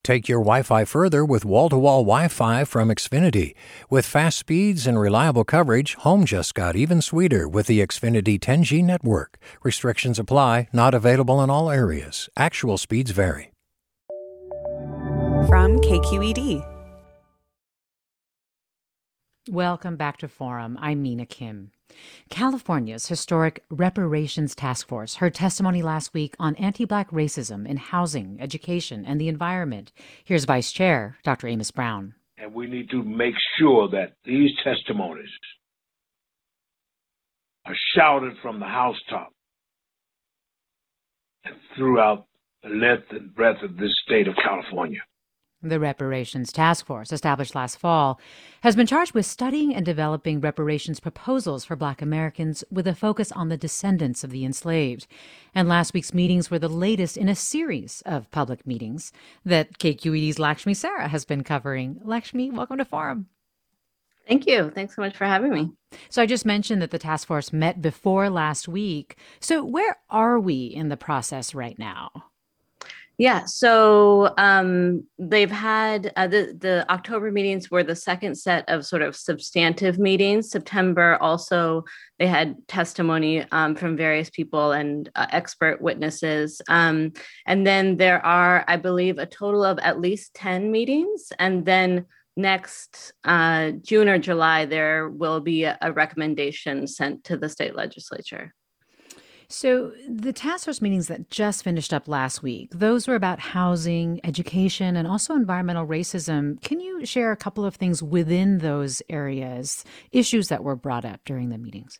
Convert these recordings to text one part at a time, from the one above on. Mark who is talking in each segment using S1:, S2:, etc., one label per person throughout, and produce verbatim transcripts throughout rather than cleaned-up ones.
S1: Take your Wi-Fi further with wall-to-wall Wi-Fi from Xfinity. With fast speeds and reliable coverage, home just got even sweeter with the Xfinity ten G network. Restrictions apply, not available in all areas. Actual speeds vary.
S2: From K Q E D.
S3: Welcome back to Forum. I'm Mina Kim. California's historic Reparations Task Force heard testimony last week on anti-Black racism in housing, education, and the environment. Here's Vice Chair Doctor Amos Brown.
S4: And we need to make sure that these testimonies are shouted from the housetop and throughout the length and breadth of this state of California.
S3: The Reparations Task Force, established last fall, has been charged with studying and developing reparations proposals for Black Americans with a focus on the descendants of the enslaved. And last week's meetings were the latest in a series of public meetings that K Q E D's Lakshmi Sarah has been covering. Lakshmi, welcome to Forum.
S5: Thank you. Thanks so much for having me.
S3: So I just mentioned that the task force met before last week. So where are we in the process right now?
S5: Yeah, so um, they've had uh, the, the October meetings were the second set of sort of substantive meetings. September also, they had testimony um, from various people and uh, expert witnesses. Um, and then there are, I believe, a total of at least ten meetings. And then next uh, June or July, there will be a, a recommendation sent to the state legislature.
S3: So the task force meetings that just finished up last week, those were about housing, education, and also environmental racism. Can you share a couple of things within those areas, issues that were brought up during the meetings?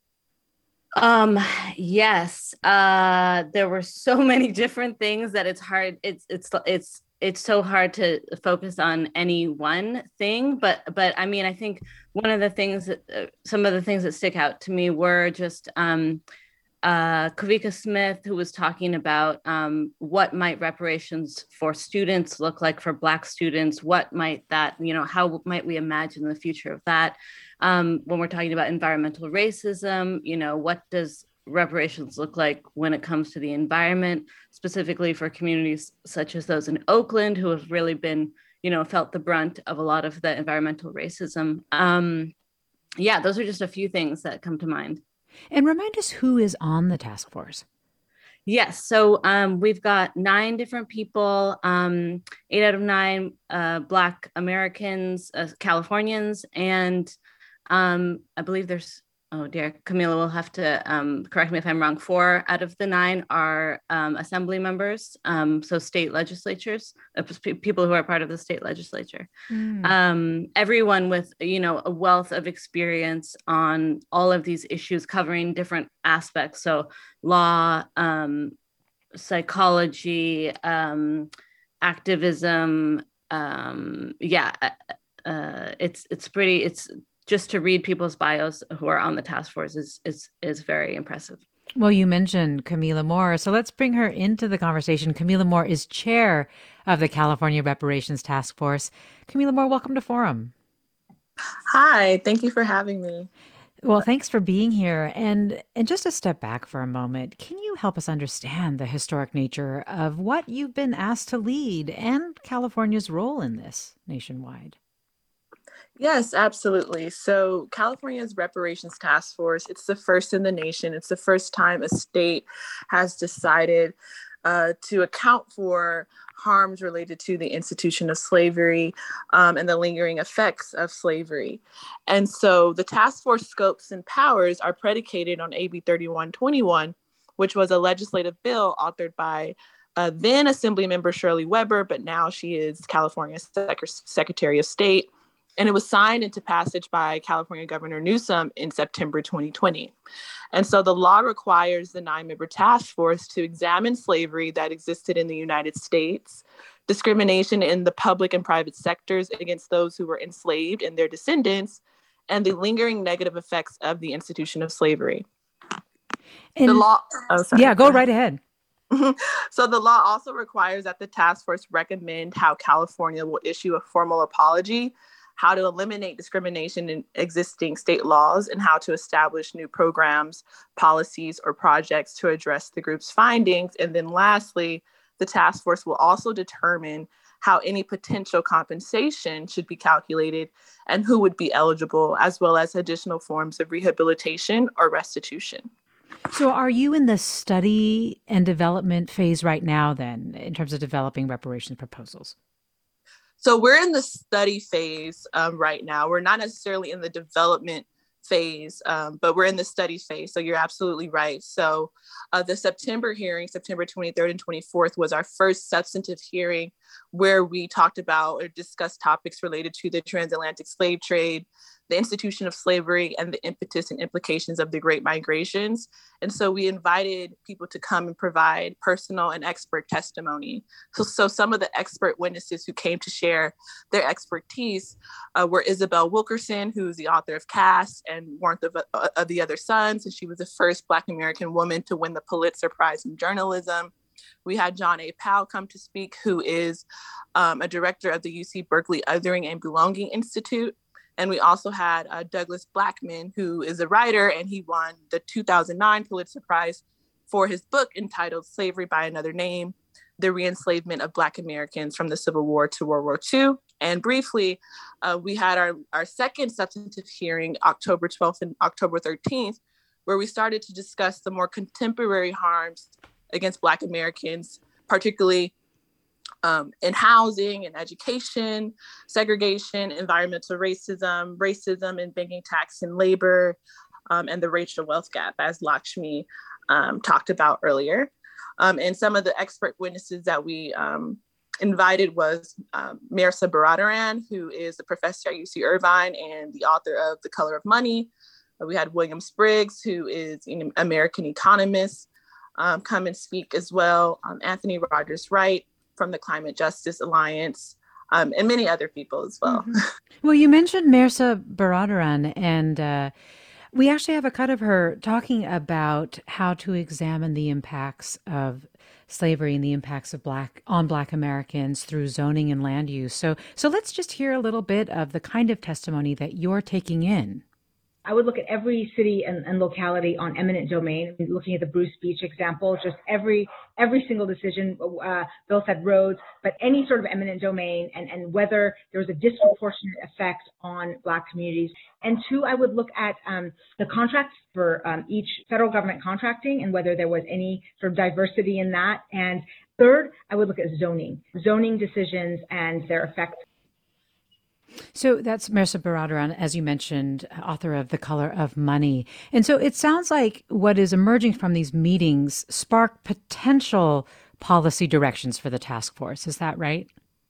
S5: Um, yes, uh, there were so many different things that it's hard. It's, it's, it's, it's so hard to focus on any one thing, but, but I mean, I think one of the things that, uh, some of the things that stick out to me were just, um, Uh, Kavika Smith, who was talking about um, what might reparations for students look like for Black students, what might that, you know, how might we imagine the future of that? Um, when we're talking about environmental racism, you know, what does reparations look like when it comes to the environment, specifically for communities such as those in Oakland, who have really been, you know, felt the brunt of a lot of the environmental racism. Um, yeah, those are just a few things that come to mind.
S3: And remind us who is on the task force.
S5: Yes. So um, we've got nine different people, um, eight out of nine uh, Black Americans, uh, Californians, and um, I believe there's, oh dear, Camila will have to um, correct me if I'm wrong, four out of the nine are um, assembly members, um, so state legislatures, uh, people who are part of the state legislature. Mm. Um, everyone with, you know, a wealth of experience on all of these issues covering different aspects. So law, um, psychology, um, activism. Um, yeah, uh, it's it's pretty, it's just to read people's bios who are on the task force is is is very impressive.
S3: Well, you mentioned Camila Moore, so let's bring her into the conversation. Camila Moore is chair of the California Reparations Task Force. Camila Moore, welcome to Forum.
S6: Hi, thank you for having me.
S3: Well, thanks for being here. And and just to step back for a moment, can you help us understand the historic nature of what you've been asked to lead and California's role in this nationwide?
S6: Yes, absolutely. So California's Reparations Task Force, it's the first in the nation. It's the first time a state has decided uh, to account for harms related to the institution of slavery um, and the lingering effects of slavery. And so the task force scopes and powers are predicated on A B thirty-one twenty-one, which was a legislative bill authored by uh, then Assemblymember Shirley Weber, but now she is California's Sec- Secretary of State. And it was signed into passage by California Governor Newsom in September twenty twenty. And so the law requires the nine-member task force to examine slavery that existed in the United States, discrimination in the public and private sectors against those who were enslaved and their descendants, and the lingering negative effects of the institution of slavery.
S3: And,
S6: the law, oh, sorry.
S3: Yeah, go right ahead.
S6: So the law also requires that the task force recommend how California will issue a formal apology, how to eliminate discrimination in existing state laws, and how to establish new programs, policies, or projects to address the group's findings. And then lastly, the task force will also determine how any potential compensation should be calculated and who would be eligible, as well as additional forms of rehabilitation or restitution.
S3: So are you in the study and development phase right now then, in terms of developing reparations proposals?
S6: So we're in the study phase um, right now. We're not necessarily in the development phase, um, but we're in the study phase. So you're absolutely right. So uh, the September hearing, September twenty-third and twenty-fourth, was our first substantive hearing where we talked about or discussed topics related to the transatlantic slave trade, the institution of slavery, and the impetus and implications of the Great Migrations. And so we invited people to come and provide personal and expert testimony. So, so some of the expert witnesses who came to share their expertise uh, were Isabel Wilkerson, who's the author of Caste and Warmth of, uh, of the Other Suns, and she was the first Black American woman to win the Pulitzer Prize in journalism. We had John A. Powell come to speak, who is um, a director of the U C Berkeley Othering and Belonging Institute. And we also had uh, Douglas Blackman, who is a writer, and he won the two thousand nine Pulitzer Prize for his book entitled Slavery by Another Name, The Re-Enslavement of Black Americans from the Civil War to World War Two. And briefly, uh, we had our, our second substantive hearing, October twelfth and October thirteenth, where we started to discuss the more contemporary harms against Black Americans, particularly Um, in housing and education, segregation, environmental racism, racism in banking, tax, and labor, um, and the racial wealth gap, as Lakshmi um, talked about earlier. Um, and some of the expert witnesses that we um, invited was um, Mehrsa Baradaran, who is a professor at U C Irvine and the author of The Color of Money. Uh, we had William Spriggs, who is an American economist, um, come and speak as well. Um, Anthony Rogers Wright from the Climate Justice Alliance, um, and many other people as well.
S3: Mm-hmm. Well, you mentioned Mehrsa Baradaran, and uh, we actually have a cut of her talking about how to examine the impacts of slavery and the impacts of Black on Black Americans through zoning and land use. So, so let's just hear a little bit of the kind of testimony that you're taking in.
S2: I would look at every city and, and locality on eminent domain. Looking at the Bruce Beach example, just every every single decision. Uh, Bill said roads, but any sort of eminent domain, and, and whether there was a disproportionate effect on Black communities. And two, I would look at um, the contracts for um, each federal government contracting and whether there was any sort of diversity in that. And third, I would look at zoning, zoning decisions and their effect.
S3: So that's Mehrsa Baradaran, as you mentioned, author of The Color of Money. And so it sounds like what is emerging from these meetings spark potential policy directions for the task force. Is that right?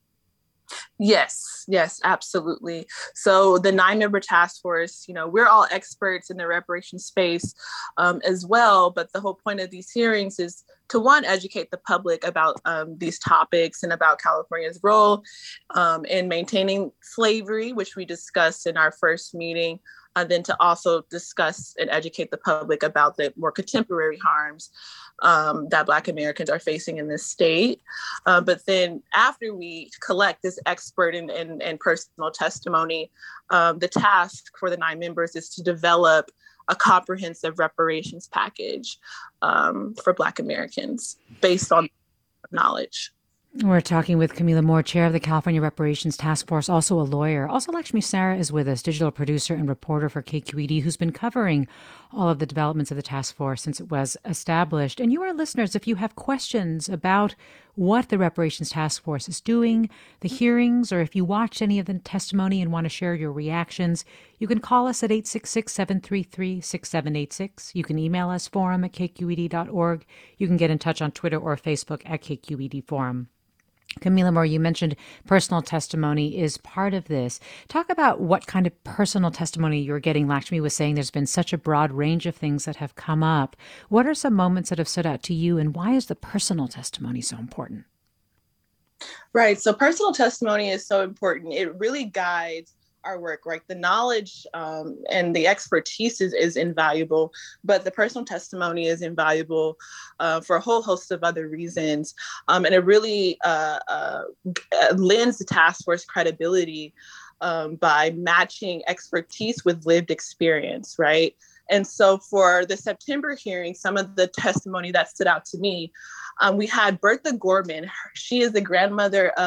S6: Yes, yes, absolutely. So the nine-member task force, you know, we're all experts in the reparation space um, as well. But the whole point of these hearings is to, one, educate the public about um, these topics and about California's role um, in maintaining slavery, which we discussed in our first meeting, and then to also discuss and educate the public about the more contemporary harms um, that Black Americans are facing in this state. Uh, but then after we collect this expert and, and, and personal testimony, um, the task for the nine members is to develop a comprehensive reparations package um, for Black Americans based on knowledge.
S3: We're talking with Camila Moore, chair of the California Reparations Task Force, also a lawyer. Also, Lakshmi Sarah is with us, digital producer and reporter for K Q E D, who's been covering all of the developments of the task force since it was established. And you, our listeners, if you have questions about what the Reparations Task Force is doing, the hearings, or if you watched any of the testimony and want to share your reactions, you can call us at eight six six, seven three three, six seven eight six. You can email us, forum at k q e d dot org. You can get in touch on Twitter or Facebook at K Q E D Forum. Camila Moore, you mentioned personal testimony is part of this. Talk about what kind of personal testimony you're getting. Lakshmi was saying there's been such a broad range of things that have come up. What are some moments that have stood out to you, and why is the personal testimony so important?
S6: Right. So personal testimony is so important. It really guides our work, right? The knowledge um, and the expertise is, is invaluable, but the personal testimony is invaluable uh, for a whole host of other reasons. Um, and it really uh, uh, lends the task force credibility um, by matching expertise with lived experience, right? And so for the September hearing, some of the testimony that stood out to me, um, we had Bertha Gorman. She is the grandmother of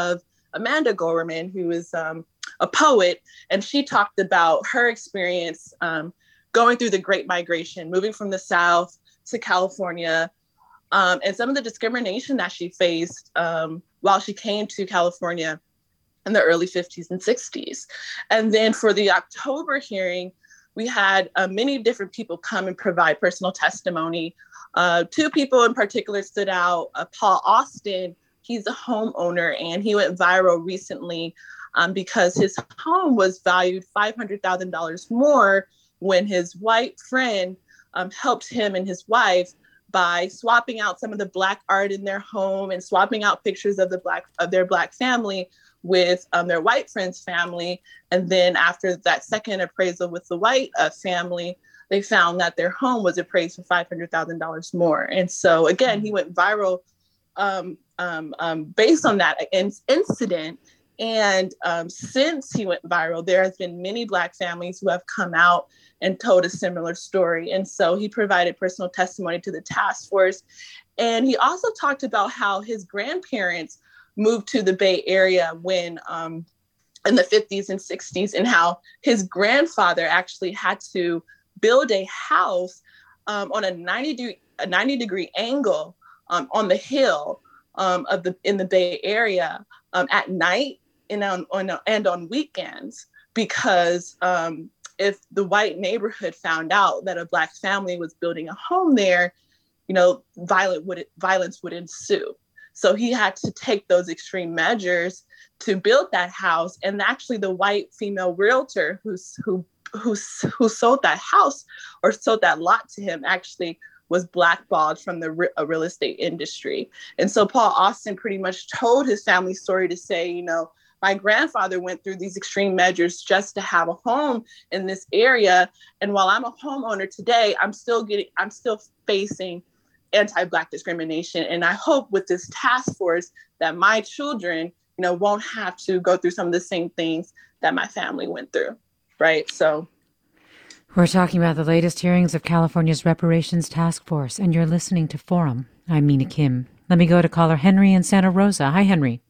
S6: Amanda Gorman, who is um, a poet, and she talked about her experience um, going through the Great Migration, moving from the South to California, um, and some of the discrimination that she faced um, while she came to California in the early fifties and sixties. And then for the October hearing, we had uh, many different people come and provide personal testimony. Uh, two people in particular stood out. Uh, Paul Austin, he's a homeowner, and he went viral recently um, because his home was valued five hundred thousand dollars more when his white friend um, helped him and his wife by swapping out some of the Black art in their home and swapping out pictures of the Black of their Black family with um, their white friend's family. And then after that second appraisal with the white uh, family, they found that their home was appraised for five hundred thousand dollars more. And so again, he went viral um, um, um, based on that in- incident. And um, since he went viral, there has been many Black families who have come out and told a similar story. And so he provided personal testimony to the task force. And he also talked about how his grandparents moved to the Bay Area when um, in the fifties and sixties, and how his grandfather actually had to build a house um, on a ninety degree, a ninety degree angle um, on the hill um, of the in the Bay Area um, at night and on, on and on weekends, because um, if the white neighborhood found out that a Black family was building a home there, you know, violent would violence would ensue. So he had to take those extreme measures to build that house. And actually the white female realtor who's, who, who, who sold that house or sold that lot to him actually was blackballed from the re- real estate industry. And so Paul Austin pretty much told his family story to say, you know, my grandfather went through these extreme measures just to have a home in this area. And while I'm a homeowner today, I'm still getting, I'm still facing anti-Black discrimination. And I hope with this task force that my children, you know, won't have to go through some of the same things that my family went through, right? So
S3: we're talking about the latest hearings of California's Reparations Task Force, and you're listening to Forum. I'm Mina Kim. Let me go to caller Henry in Santa Rosa. Hi, Henry.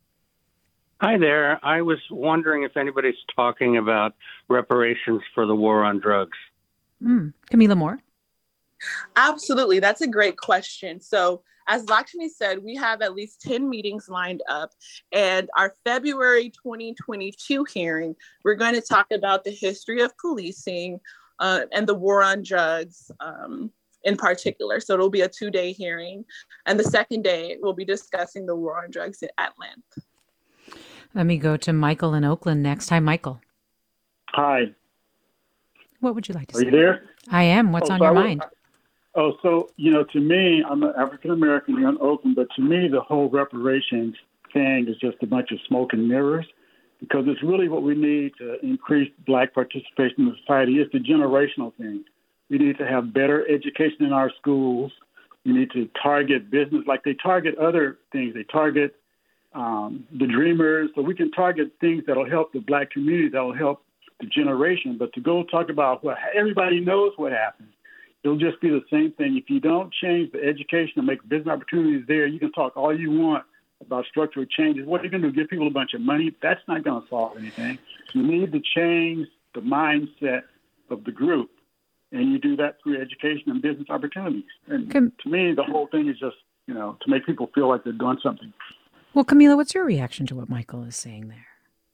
S7: Hi there. I was wondering if anybody's talking about reparations for the war on drugs.
S3: Mm. Camila Moore.
S6: Absolutely. That's a great question. So as Lakshmi said, we have at least ten meetings lined up, and our February twenty twenty-two hearing, we're going to talk about the history of policing uh, and the war on drugs um, in particular. So it'll be a two-day hearing. And the second day, we'll be discussing the war on drugs at length.
S3: Let me go to Michael in Oakland next. Hi, Michael.
S8: Hi.
S3: What would you like to
S8: Are
S3: say?
S8: you there?
S3: I am. What's
S8: oh,
S3: on
S8: so
S3: your
S8: was,
S3: mind?
S8: Oh, so, you know, to me, I'm an African-American here in Oakland, but to me, the whole reparations thing is just a bunch of smoke and mirrors, because it's really what we need to increase Black participation in society. It's the generational thing. We need to have better education in our schools. We need to target business like they target other things. They target um, the dreamers. So we can target things that will help the Black community, that will help the generation. But to go talk about what everybody knows what happens, it'll just be the same thing. If you don't change the education and make business opportunities there, you can talk all you want about structural changes. What are you going to do? Give people a bunch of money? That's not going to solve anything. You need to change the mindset of the group, and you do that through education and business opportunities. And
S3: Cam-
S8: to me, the whole thing is just, you know, to make people feel like they're doing something.
S3: Well, Camila, what's your reaction to what Michael is saying there?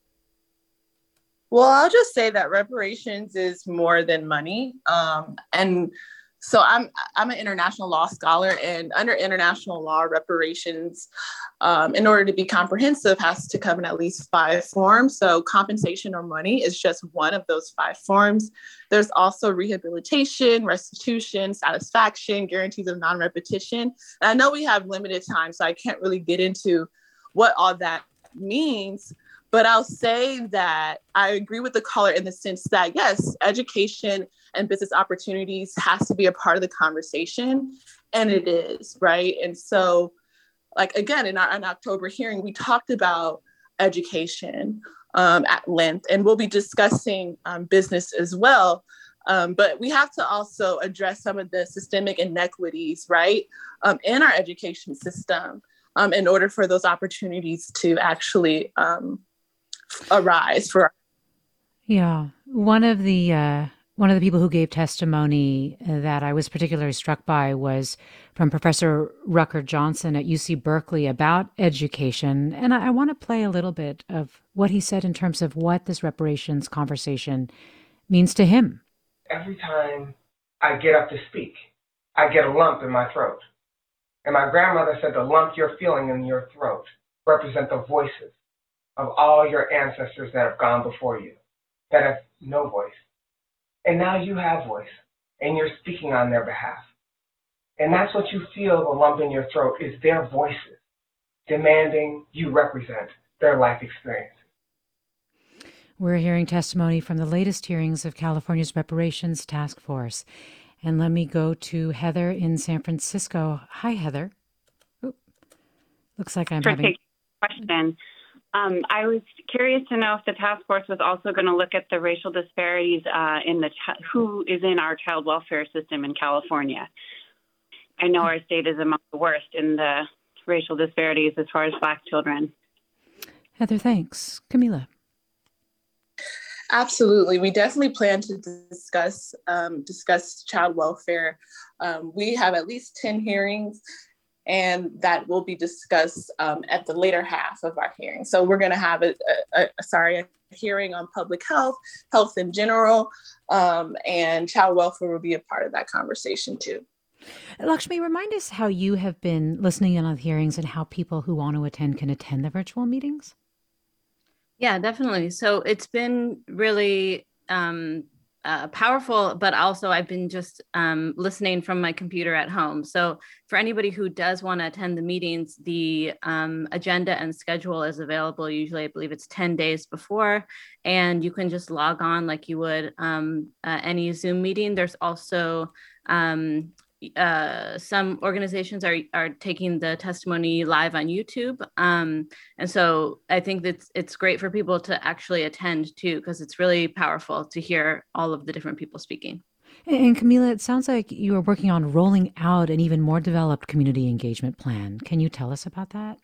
S6: Well, I'll just say that reparations is more than money. Um, and so I'm I'm an international law scholar, and under international law, reparations, um, in order to be comprehensive, has to come in at least five forms. So compensation or money is just one of those five forms. There's also rehabilitation, restitution, satisfaction, guarantees of non-repetition. And I know we have limited time, so I can't really get into what all that means. But I'll say that I agree with the caller in the sense that, yes, education and business opportunities has to be a part of the conversation. And it is, right? And so, like, again, in our in October hearing, we talked about education um, at length, and we'll be discussing um, business as well. Um, but we have to also address some of the systemic inequities, right, um, in our education system. um, in order for those opportunities to actually um, arise for.
S3: Yeah. One of the uh, one of the people who gave testimony that I was particularly struck by was from Professor Rucker Johnson at U C Berkeley about education. And I, I want to play a little bit of what he said in terms of what this reparations conversation means to him.
S9: Every time I get up to speak, I get a lump in my throat. And my grandmother said the lump you're feeling in your throat represent the voices of all your ancestors that have gone before you, that have no voice. And now you have voice, and you're speaking on their behalf. And that's what you feel, the lump in your throat, is their voices demanding you represent their life experience.
S3: We're hearing testimony from the latest hearings of California's Reparations Task Force. And let me go to Heather in San Francisco. Hi, Heather. Oop. Looks like I'm
S10: For
S3: having...
S10: question. Um, I was curious to know if the task force was also going to look at the racial disparities uh, in the ch- who is in our child welfare system in California. I know our state is among the worst in the racial disparities as far as Black children.
S3: Heather, thanks. Camila.
S6: Absolutely. We definitely plan to discuss um, discuss child welfare. Um, we have at least ten hearings, and that will be discussed um, at the later half of our hearing. So we're going to have a, a, a sorry a hearing on public health, health in general, um, and child welfare will be a part of that conversation too.
S3: Lakshmi, remind us how you have been listening in on the hearings and how people who want to attend can attend the virtual meetings.
S5: Yeah, definitely. So it's been really um, uh, powerful, but also I've been just um, listening from my computer at home. So for anybody who does want to attend the meetings, the um, agenda and schedule is available. Usually, I believe it's ten days before, and you can just log on like you would um, uh, any Zoom meeting. There's also um, Uh, some organizations are are taking the testimony live on YouTube. Um, and so I think that it's, it's great for people to actually attend too, because it's really powerful to hear all of the different people speaking.
S3: And, and Camila, it sounds like you are working on rolling out an even more developed community engagement plan. Can you tell us about that?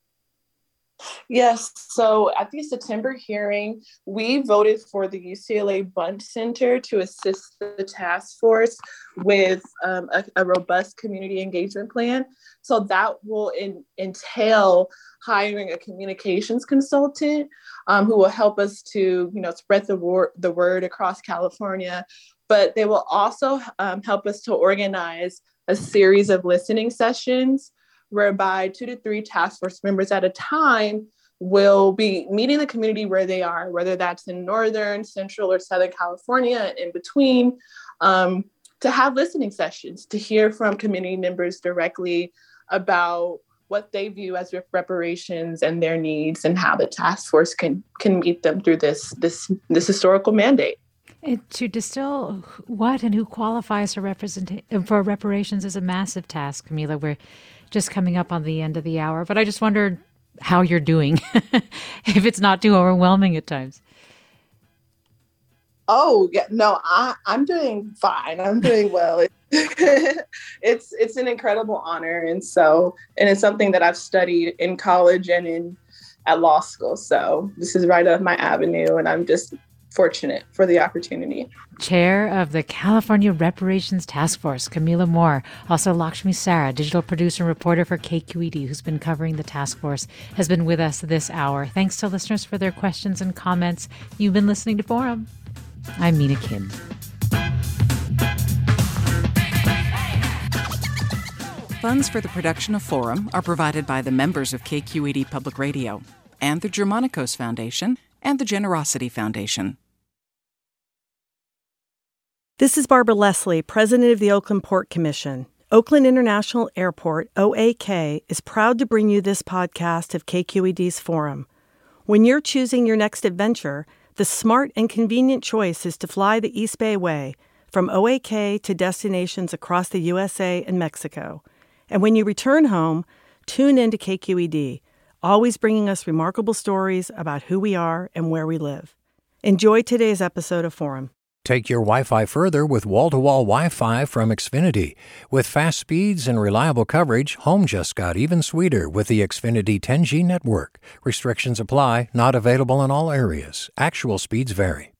S6: Yes. So at the September hearing, we voted for the U C L A Bundt Center to assist the task force with um, a, a robust community engagement plan. So that will in, entail hiring a communications consultant um, who will help us to, you know, spread the word, the word across California. But they will also um, help us to organize a series of listening sessions whereby two to three task force members at a time will be meeting the community where they are, whether that's in Northern, Central, or Southern California, in between, um, to have listening sessions, to hear from community members directly about what they view as reparations and their needs and how the task force can can meet them through this, this, this historical mandate.
S3: And to distill what and who qualifies for, represent- for reparations is a massive task, Camila. We're just coming up on the end of the hour, but I just wondered how you're doing, if it's not too overwhelming at times.
S6: Oh, yeah, no, I, I'm doing fine. I'm doing well. it's it's an incredible honor. And so, and it's something that I've studied in college and in at law school. So this is right up my avenue, and I'm just fortunate for the opportunity.
S3: Chair of the California Reparations Task Force, Camila Moore. Also, Lakshmi Sarah, digital producer and reporter for K Q E D, who's been covering the task force, has been with us this hour. Thanks to listeners for their questions and comments. You've been listening to Forum. I'm Mina Kim.
S11: Funds for the production of Forum are provided by the members of K Q E D Public Radio and the Germanicos Foundation and the Generosity Foundation.
S12: This is Barbara Leslie, President of the Oakland Port Commission. Oakland International Airport, O A K, is proud to bring you this podcast of K Q E D's Forum. When you're choosing your next adventure, the smart and convenient choice is to fly the East Bay Way from O A K to destinations across the U S A and Mexico. And when you return home, tune in to K Q E D, always bringing us remarkable stories about who we are and where we live. Enjoy today's episode of Forum.
S1: Take your Wi-Fi further with wall-to-wall Wi-Fi from Xfinity. With fast speeds and reliable coverage, home just got even sweeter with the Xfinity ten G network. Restrictions apply, not available in all areas. Actual speeds vary.